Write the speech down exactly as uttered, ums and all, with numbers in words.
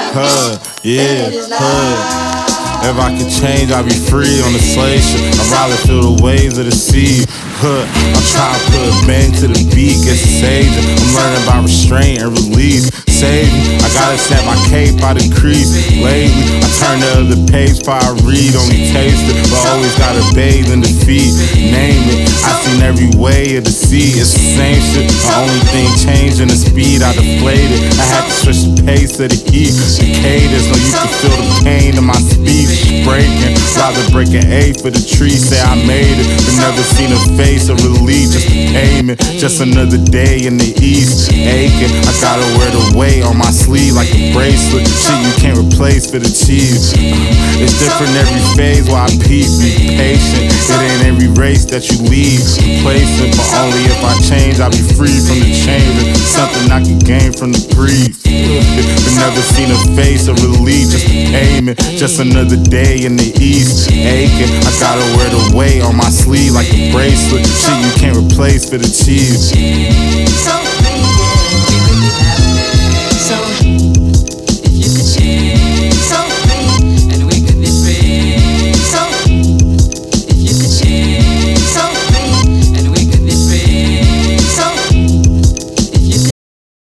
Huh, yeah, huh. If I could change, I'd be free on the slave ship. I'd rather feel the waves of the sea. Huh, I'm trying to put a bang to the beat, get sage. I'm learning about restraint and release. Save me, I gotta snap my cape out the crease. Lately, I turn the other page before I read. Only taste it, but always gotta bathe in defeat. Name it, I seen every way of the sea. It's the same shit, the only thing changing the speed. I deflated, I had to switch the pace of the heat. The cadence, no you can feel the pain in my speech. Breaking, rather break an A for the tree. Say I made it, but never seen a face of relief. Just a payment, just another day in the east. Aching, I gotta wear the weight on my sleeve like a bracelet. Shit you can't replace for the cheese. It's different every phase while I peep. Be patient, it ain't every race that you leave complacent, but only if I change I'll be free from the chains. Something I can gain from the grief. But never seen a face of relief. Just a payment, just another day in the east. Aching, I gotta wear the weight on my sleeve like a bracelet. Shit you can't replace for the cheese.